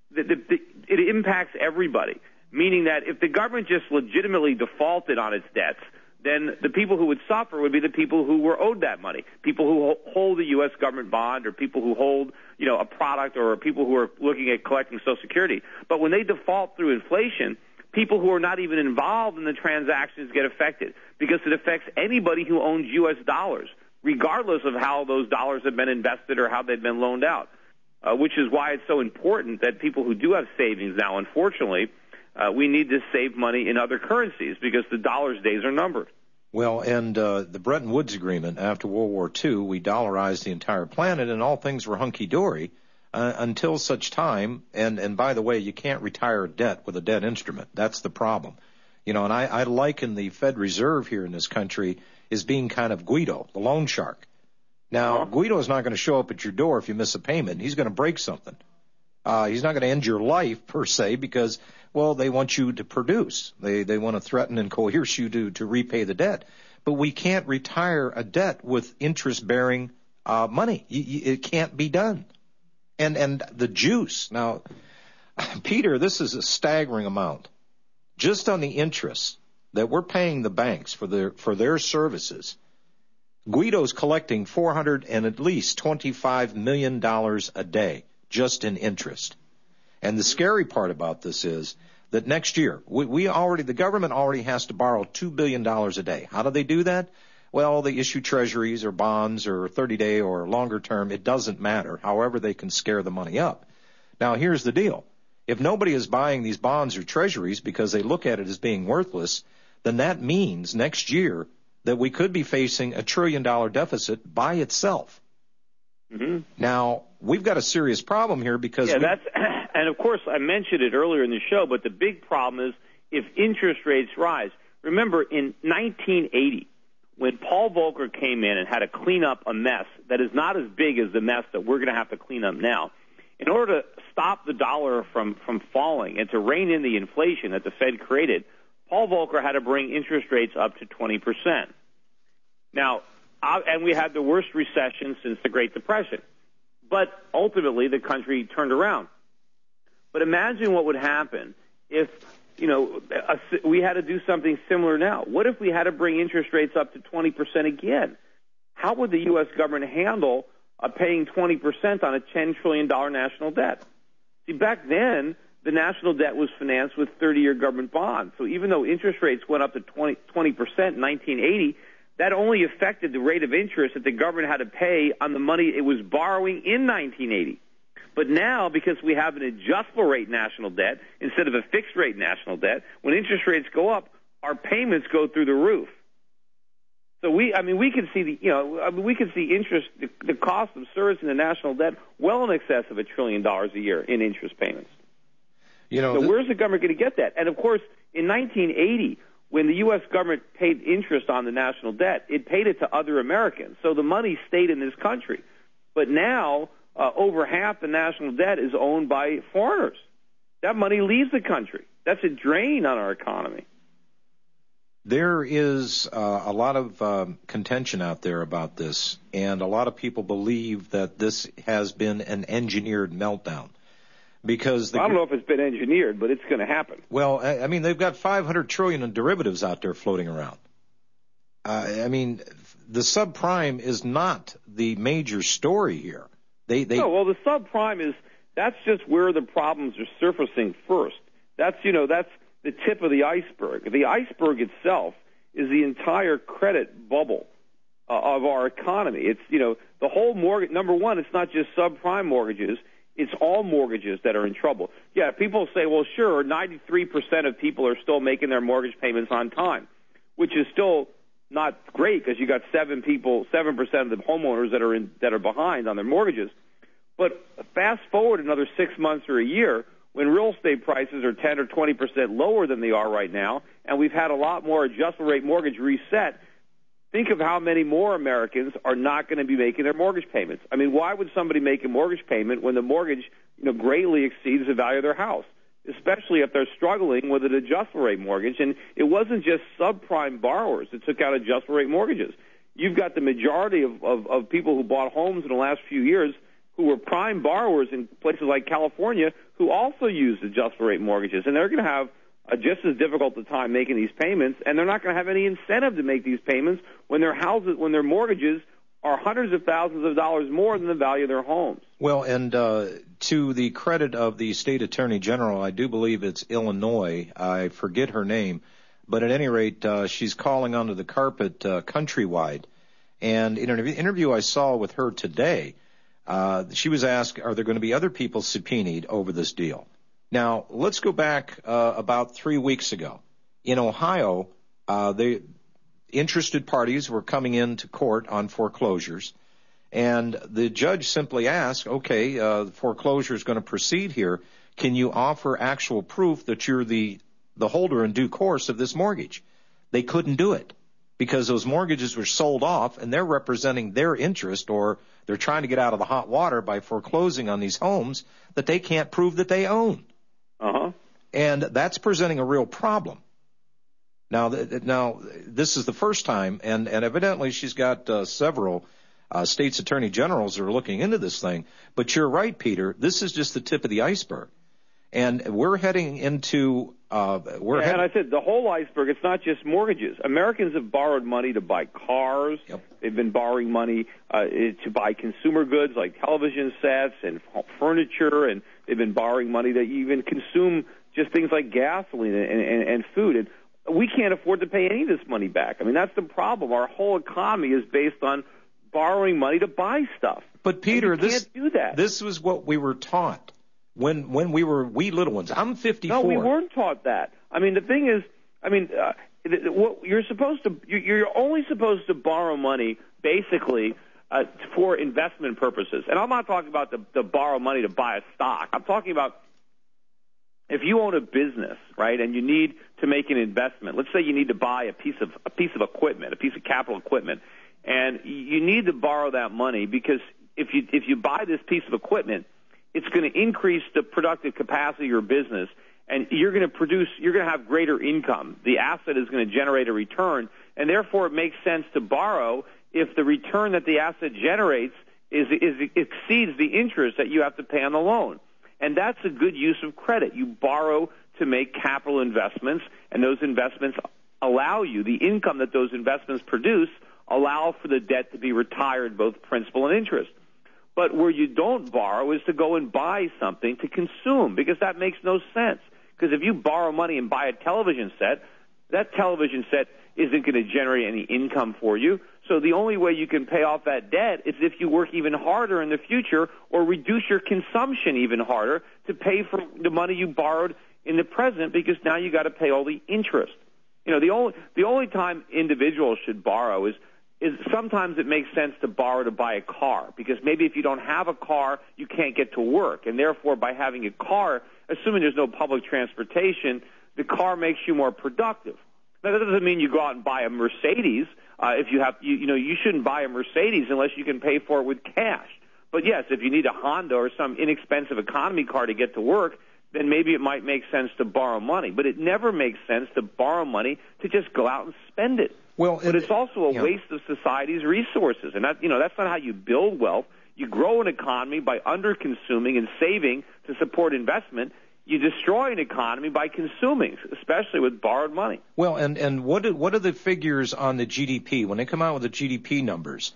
it impacts everybody, meaning that if the government just legitimately defaulted on its debts, then the people who would suffer would be the people who were owed that money, people who hold a U.S. government bond, or people who hold, a product, or people who are looking at collecting Social Security. But when they default through inflation, people who are not even involved in the transactions get affected, because it affects anybody who owns U.S. dollars, regardless of how those dollars have been invested or how they've been loaned out, which is why it's so important that people who do have savings now, unfortunately, we need to save money in other currencies because the dollar's days are numbered. Well, and the Bretton Woods Agreement, after World War II, we dollarized the entire planet and all things were hunky-dory until such time, and by the way, you can't retire a debt with a debt instrument. That's the problem. And I liken the Fed Reserve here in this country as being kind of Guido, the loan shark. Now, Guido is not going to show up at your door if you miss a payment. He's going to break something. He's not going to end your life, per se, because, well, they want you to produce. They want to threaten and coerce you to repay the debt. But we can't retire a debt with interest-bearing money. It can't be done. And the juice. Now, Peter, this is a staggering amount. Just on the interest that we're paying the banks for their services, Guido's collecting $425 million a day just in interest. And the scary part about this is that next year, the government already has to borrow $2 billion a day. How do they do that? Well, they issue treasuries or bonds or 30-day or longer term. It doesn't matter. However, they can scare the money up. Now, here's the deal. If nobody is buying these bonds or treasuries because they look at it as being worthless, then that means next year that we could be facing a $1 trillion deficit by itself. Mm-hmm. Now, we've got a serious problem here because... Yeah, and of course, I mentioned it earlier in the show, but the big problem is if interest rates rise. Remember, in 1980, when Paul Volcker came in and had to clean up a mess that is not as big as the mess that we're going to have to clean up now, in order to stop the dollar from falling and to rein in the inflation that the Fed created, Paul Volcker had to bring interest rates up to 20%. Now, and we had the worst recession since the Great Depression. But ultimately, the country turned around. But imagine what would happen if, we had to do something similar now. What if we had to bring interest rates up to 20% again? How would the U.S. government handle paying 20% on a $10 trillion national debt? See, back then, the national debt was financed with 30-year government bonds. So even though interest rates went up to 20% in 1980, that only affected the rate of interest that the government had to pay on the money it was borrowing in 1980. But now, because we have an adjustable rate national debt instead of a fixed rate national debt, when interest rates go up, our payments go through the roof. So we can see interest, the cost of servicing the national debt well in excess of $1 trillion a year in interest payments. So where's the government going to get that? And of course, in 1980, when the U.S. government paid interest on the national debt, it paid it to other Americans. So the money stayed in this country. But now, over half the national debt is owned by foreigners. That money leaves the country. That's a drain on our economy. There is a lot of contention out there about this, and a lot of people believe that this has been an engineered meltdown. Because I don't know if it's been engineered, but it's going to happen. Well, I mean, they've got $500 trillion in derivatives out there floating around. The subprime is not the major story here. No, well, the subprime that's just where the problems are surfacing first. That's the tip of the iceberg. The iceberg itself is the entire credit bubble of our economy. It's, the whole mortgage. Number one, it's not just subprime mortgages. It's all mortgages that are in trouble. Yeah, people say, well, sure, 93% of people are still making their mortgage payments on time, which is still not great because you got 7% of the homeowners that are behind on their mortgages. But fast forward another 6 months or a year when real estate prices are 10 or 20% lower than they are right now, and we've had a lot more adjustable rate mortgage reset. Think of how many more Americans are not going to be making their mortgage payments. I mean, why would somebody make a mortgage payment when the mortgage, greatly exceeds the value of their house, especially if they're struggling with an adjustable rate mortgage? And it wasn't just subprime borrowers that took out adjustable rate mortgages. You've got the majority of people who bought homes in the last few years who were prime borrowers in places like California who also used adjustable rate mortgages, and they're going to have just as difficult a time making these payments, and they're not going to have any incentive to make these payments when their mortgages are hundreds of thousands of dollars more than the value of their homes. Well, and to the credit of the state attorney general, I do believe it's Illinois. I forget her name, but at any rate, she's calling onto the carpet countrywide. And in an interview I saw with her today, she was asked, are there going to be other people subpoenaed over this deal? Now, let's go back about 3 weeks ago. In Ohio, the interested parties were coming into court on foreclosures, and the judge simply asked, okay, the foreclosure is going to proceed here. Can you offer actual proof that you're the holder in due course of this mortgage? They couldn't do it because those mortgages were sold off, and they're representing their interest, or they're trying to get out of the hot water by foreclosing on these homes that they can't prove that they own. Uh-huh. And that's presenting a real problem. Now, this is the first time, and evidently she's got several states' attorney generals that are looking into this thing. But you're right, Peter. This is just the tip of the iceberg. And we're heading into and I said the whole iceberg, it's not just mortgages. Americans have borrowed money to buy cars. Yep. They've been borrowing money to buy consumer goods like television sets and furniture, and they've been borrowing money to even consume just things like gasoline and food. And we can't afford to pay any of this money back. I mean, that's the problem. Our whole economy is based on borrowing money to buy stuff. But Peter, can't do that. This was what we were taught when we were wee little ones. I'm 54. No, we weren't taught that. I mean, the thing is, what you're only supposed to borrow money basically for investment purposes. And I'm not talking about the borrow money to buy a stock. I'm talking about if you own a business, right, and you need to make an investment. Let's say you need to buy a piece of equipment, a piece of capital equipment, and you need to borrow that money because if you buy this piece of equipment, it's going to increase the productive capacity of your business, and you're going to have greater income. The asset is going to generate a return, and therefore it makes sense to borrow if the return that the asset generates exceeds the interest that you have to pay on the loan. And that's a good use of credit. You borrow to make capital investments, and those investments allow you, the income that those investments produce, allow for the debt to be retired, both principal and interest. But where you don't borrow is to go and buy something to consume, because that makes no sense. Because if you borrow money and buy a television set, that television set isn't going to generate any income for you. So the only way you can pay off that debt is if you work even harder in the future or reduce your consumption even harder to pay for the money you borrowed in the present, because now you got to pay all the interest. You know, the only time individuals should borrow is sometimes it makes sense to borrow to buy a car, because maybe if you don't have a car, you can't get to work, and therefore by having a car, assuming there's no public transportation, the car makes you more productive. Now, that doesn't mean you go out and buy a Mercedes. If you have, you shouldn't buy a Mercedes unless you can pay for it with cash. But yes, if you need a Honda or some inexpensive economy car to get to work, then maybe it might make sense to borrow money. But it never makes sense to borrow money to just go out and spend it. Well, but it's also a waste of society's resources, and that's not how you build wealth. You grow an economy by under-consuming and saving to support investment. You destroy an economy by consuming, especially with borrowed money. Well, and what are the figures on the GDP? When they come out with the GDP numbers,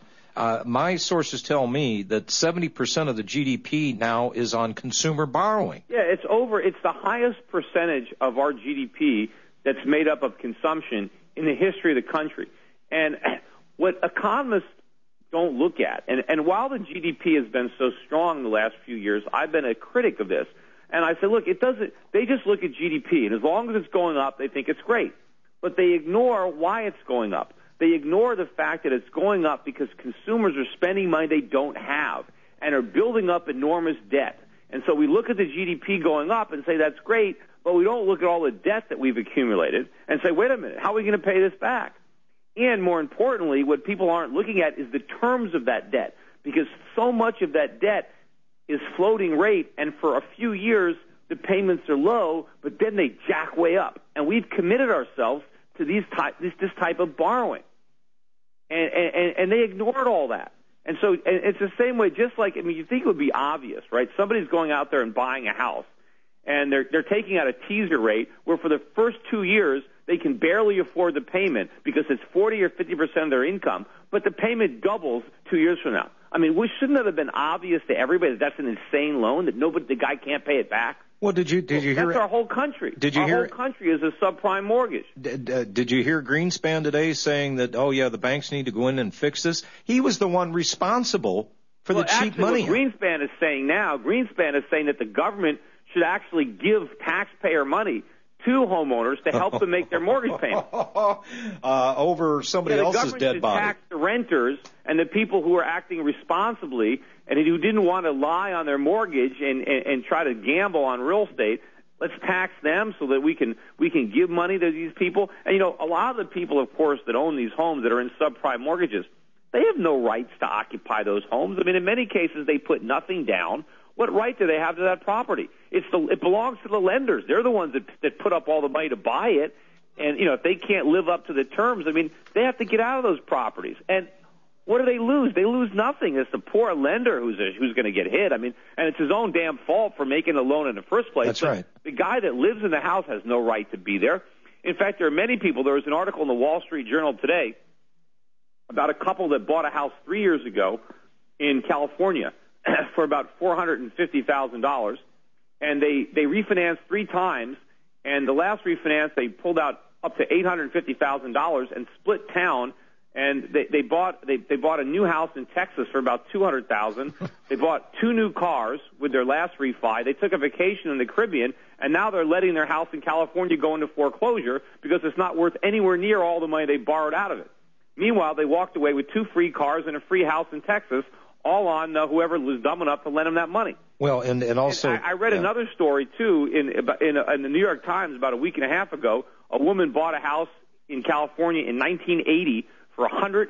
my sources tell me that 70% of the GDP now is on consumer borrowing. Yeah, it's the highest percentage of our GDP that's made up of consumption in the history of the country. And what economists don't look at, and while the GDP has been so strong in the last few years, I've been a critic of this. And I said, look, they just look at GDP, and as long as it's going up, they think it's great. But they ignore why it's going up. They ignore the fact that it's going up because consumers are spending money they don't have and are building up enormous debt. And so we look at the GDP going up and say that's great, but we don't look at all the debt that we've accumulated and say, wait a minute, how are we going to pay this back? And more importantly, what people aren't looking at is the terms of that debt, because so much of that debt is floating rate, and for a few years the payments are low, but then they jack way up. And we've committed ourselves to this type of borrowing. And they ignored all that. And so it's the same way, just like, you think it would be obvious, right? Somebody's going out there and buying a house, and they're taking out a teaser rate where for the first 2 years they can barely afford the payment because it's 40 or 50% of their income, but the payment doubles 2 years from now. Shouldn't it have been obvious to everybody that that's an insane loan, that the guy can't pay it back? Well, did you hear? That's our whole country. Our whole country is a subprime mortgage. Did you hear Greenspan today saying that, the banks need to go in and fix this? He was the one responsible for the cheap money. What Greenspan is saying that the government should actually give taxpayer money to homeowners to help them make their mortgage payment. Over somebody else's dead body. The government should tax the renters and the people who are acting responsibly and who didn't want to lie on their mortgage and try to gamble on real estate. Let's tax them so that we can give money to these people. And, a lot of the people, of course, that own these homes that are in subprime mortgages, they have no rights to occupy those homes. In many cases, they put nothing down. What right do they have to that property? It belongs to the lenders. They're the ones that put up all the money to buy it. And, if they can't live up to the terms, they have to get out of those properties. And what do they lose? They lose nothing. It's the poor lender who's going to get hit. And it's his own damn fault for making a loan in the first place. That's right. The guy that lives in the house has no right to be there. In fact, there are many people. There was an article in the Wall Street Journal today about a couple that bought a house 3 years ago in California for about $450,000, and they refinanced 3 times, And the last refinance, they pulled out up to $850,000 and split town. And they bought a new house in Texas for about $200,000. They bought 2 new cars with their last refi. They took a vacation in the Caribbean, and now they're letting their house in California go into foreclosure because it's not worth anywhere near all the money they borrowed out of it. Meanwhile, they walked away with 2 free cars and a free house in Texas, all on whoever was dumb enough to lend them that money. Well, and also... And I read another story, too, in the New York Times about a week and a half ago. A woman bought a house in California in 1980 for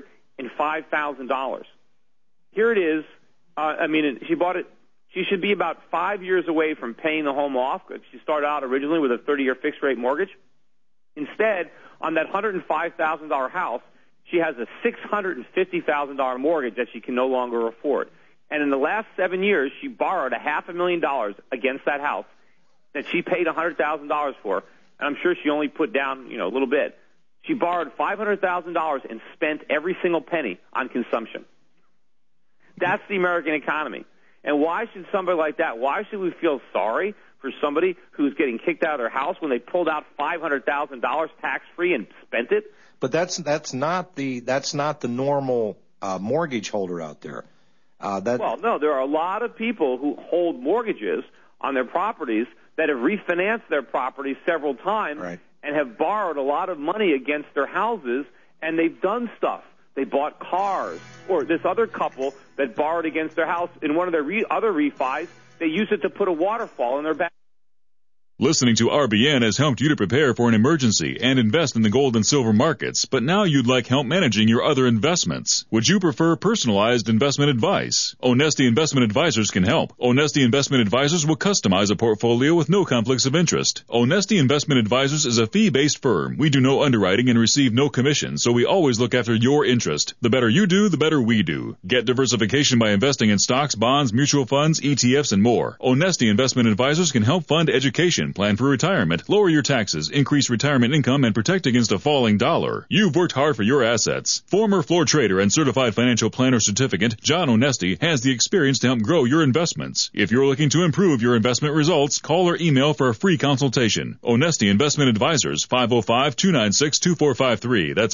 $105,000. Here it is. She bought it. She should be about 5 years away from paying the home off. She started out originally with a 30-year fixed-rate mortgage. Instead, on that $105,000 house, she has a $650,000 mortgage that she can no longer afford. And in the last 7 years, she borrowed $500,000 against that house that she paid $100,000 for. And I'm sure she only put down, a little bit. She borrowed $500,000 and spent every single penny on consumption. That's the American economy. And why should somebody like that, why should we feel sorry for somebody who's getting kicked out of their house when they pulled out $500,000 tax-free and spent it? But that's not the normal mortgage holder out there. Well, no, there are a lot of people who hold mortgages on their properties that have refinanced their properties several times. Right. And have borrowed a lot of money against their houses, and they've done stuff. They bought cars. Or this other couple that borrowed against their house in one of their other refis, they used it to put a waterfall in their back. Listening to RBN has helped you to prepare for an emergency and invest in the gold and silver markets, but now you'd like help managing your other investments. Would you prefer personalized investment advice? Onesti Investment Advisors can help. Onesti Investment Advisors will customize a portfolio with no conflicts of interest. Onesti Investment Advisors is a fee-based firm. We do no underwriting and receive no commission, so we always look after your interest. The better you do, the better we do. Get diversification by investing in stocks, bonds, mutual funds, ETFs, and more. Onesti Investment Advisors can help fund education, plan for retirement, lower your taxes, increase retirement income, and protect against a falling dollar. You've worked hard for your assets. Former floor trader and certified financial planner certificate, John Onesti, has the experience to help grow your investments. If you're looking to improve your investment results, call or email for a free consultation. Onesti Investment Advisors, 505-296-2453. That's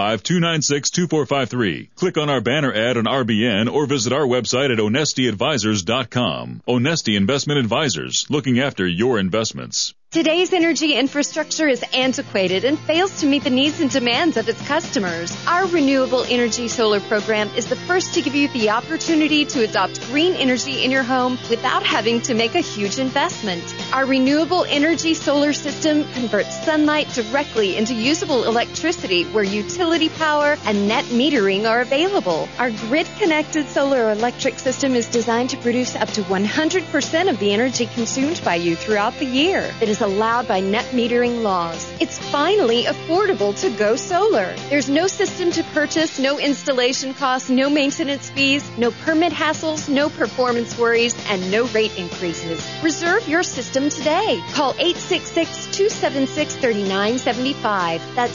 505-296-2453. Click on our banner ad on RBN or visit our website at onestiadvisors.com. Onesti Investment Advisors, looking after your investments. Today's energy infrastructure is antiquated and fails to meet the needs and demands of its customers. Our Renewable Energy Solar program is the first to give you the opportunity to adopt green energy in your home without having to make a huge investment. Our Renewable Energy Solar system converts sunlight directly into usable electricity where utility power and net metering are available. Our grid-connected solar electric system is designed to produce up to 100% of the energy consumed by you throughout the year. It is allowed by net metering laws. It's finally affordable to go solar. There's no system to purchase, no installation costs, no maintenance fees, no permit hassles, no performance worries, and no rate increases. Reserve your system today. Call 866-276-3975. That's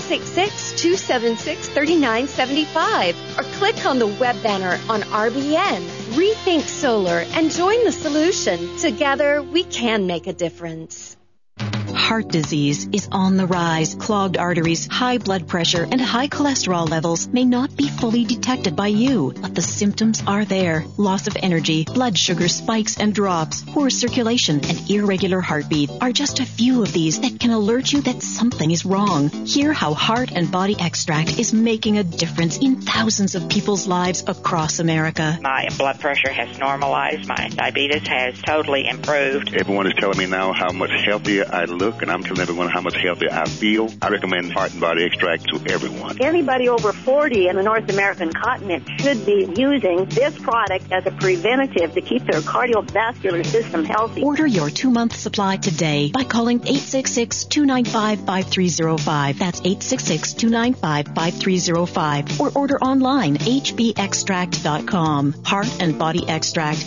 866-276-3975. Or click on the web banner on RBN. Rethink Solar and join the solution. Together, we can make a difference. Heart disease is on the rise. Clogged arteries, high blood pressure, and high cholesterol levels may not be fully detected by you, but the symptoms are there. Loss of energy, blood sugar spikes and drops, poor circulation, and irregular heartbeat are just a few of these that can alert you that something is wrong. Hear how Heart and Body Extract is making a difference in thousands of people's lives across America. My blood pressure has normalized. My diabetes has totally improved. Everyone is telling me now how much healthier I look, and I'm telling everyone how much healthier I feel. I recommend Heart and Body Extract to everyone. Anybody over 40 in the North American continent should be using this product as a preventative to keep their cardiovascular system healthy. Order your 2-month supply today by calling 866-295-5305. That's 866-295-5305. Or order online, hbextract.com. Heart and Body Extract,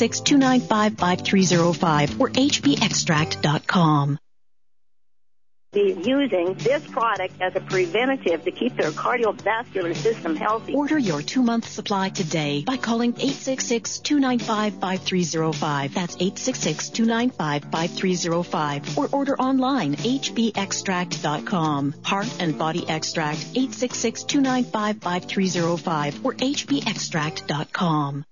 866-295-5305 or hbextract.com. Be using this product as a preventative to keep their cardiovascular system healthy. Order your 2-month supply today by calling 866-295-5305. That's 866-295-5305. Or order online, hbextract.com. Heart and Body Extract, 866-295-5305 or hbextract.com.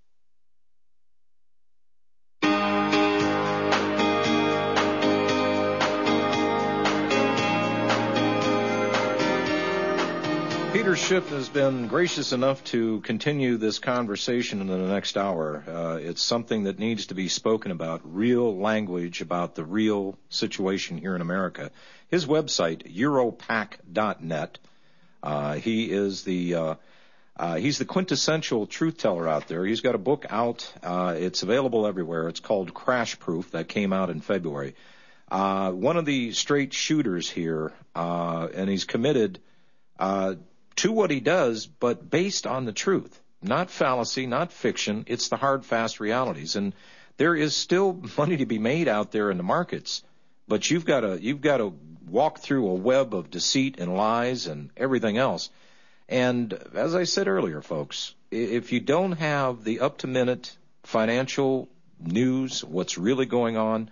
Peter Schiff has been gracious enough to continue this conversation in the next hour. It's something that needs to be spoken about, real language about the real situation here in America. His website, Europac.net. He's the quintessential truth teller out there. He's got a book out. It's available everywhere. It's called Crash Proof. That came out in February. One of the straight shooters here, and he's committed to what he does, but based on the truth. Not fallacy, not fiction. It's the hard, fast realities. And there is still money to be made out there in the markets, but you've got to walk through a web of deceit and lies and everything else. And as I said earlier, folks, if you don't have the up-to-minute financial news, what's really going on,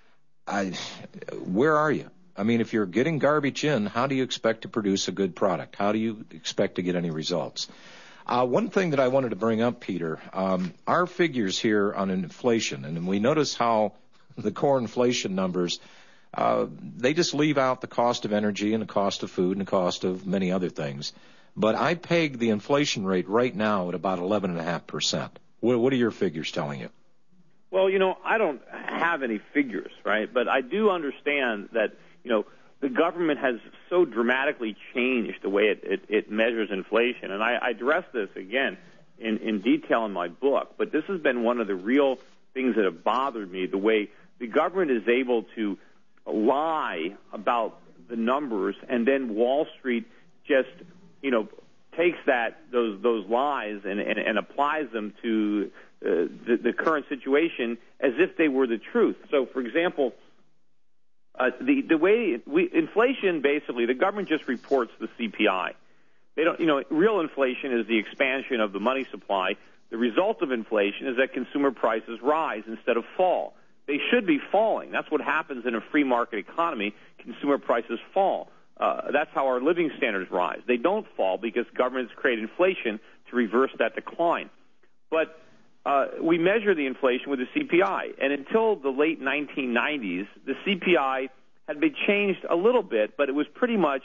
where are you? I mean, if you're getting garbage in, how do you expect to produce a good product? How do you expect to get any results? One thing that I wanted to bring up, Peter, our figures here on inflation, and we notice how the core inflation numbers, they just leave out the cost of energy and the cost of food and the cost of many other things. But I peg the inflation rate right now at about 11.5%. What are your figures telling you? Well, I don't have any figures, right? But I do understand that, the government has so dramatically changed the way it measures inflation. And I address this, again, in detail in my book. But this has been one of the real things that have bothered me, the way the government is able to lie about the numbers, and then Wall Street just, takes those lies and applies them to the current situation as if they were the truth. So, for example, the way inflation, basically, the government just reports the CPI. They don't, real inflation is the expansion of the money supply. The result of inflation is that consumer prices rise instead of fall. They should be falling. That's what happens in a free market economy. Consumer prices fall. That's how our living standards rise. They don't fall because governments create inflation to reverse that decline. But we measure the inflation with the CPI. And until the late 1990s, the CPI had been changed a little bit, but it was pretty much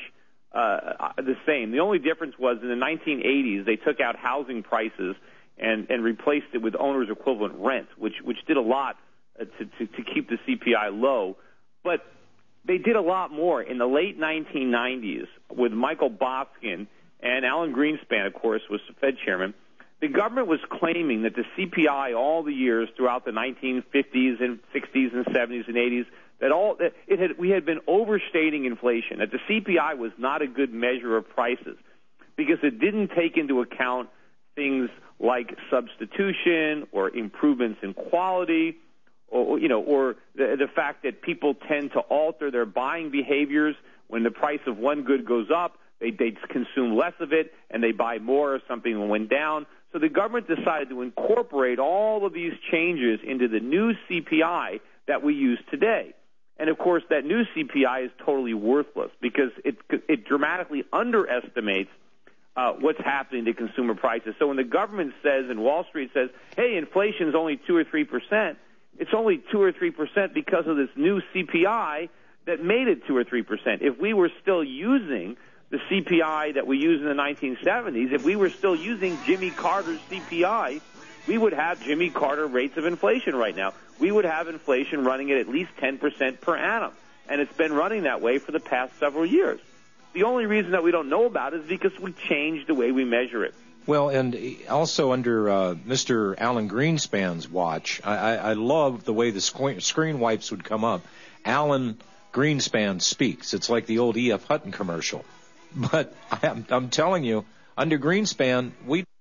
the same. The only difference was in the 1980s, they took out housing prices and replaced it with owner's equivalent rent, which did a lot to keep the CPI low. But they did a lot more in the late 1990s with Michael Boskin, and Alan Greenspan, of course, was Fed chairman. The government was claiming that the CPI all the years throughout the 1950s and 60s and 70s and 80s, we had been overstating inflation, that the CPI was not a good measure of prices because it didn't take into account things like substitution or improvements in quality, or the fact that people tend to alter their buying behaviors when the price of one good goes up. They consume less of it and they buy more if something went down. So the government decided to incorporate all of these changes into the new CPI that we use today. And, of course, that new CPI is totally worthless because it dramatically underestimates what's happening to consumer prices. So when the government says and Wall Street says, hey, inflation is only 2 or 3%, it's only 2 or 3% because of this new CPI that made it 2 or 3%. If we were still using the CPI that we used in the 1970s, if we were still using Jimmy Carter's CPI, we would have Jimmy Carter rates of inflation right now. We would have inflation running at least 10% per annum, and it's been running that way for the past several years. The only reason that we don't know about it is because we changed the way we measure it. Well, and also under Mr. Alan Greenspan's watch, I love the way the screen wipes would come up. Alan Greenspan speaks. It's like the old E.F. Hutton commercial. But I'm telling you, under Greenspan, we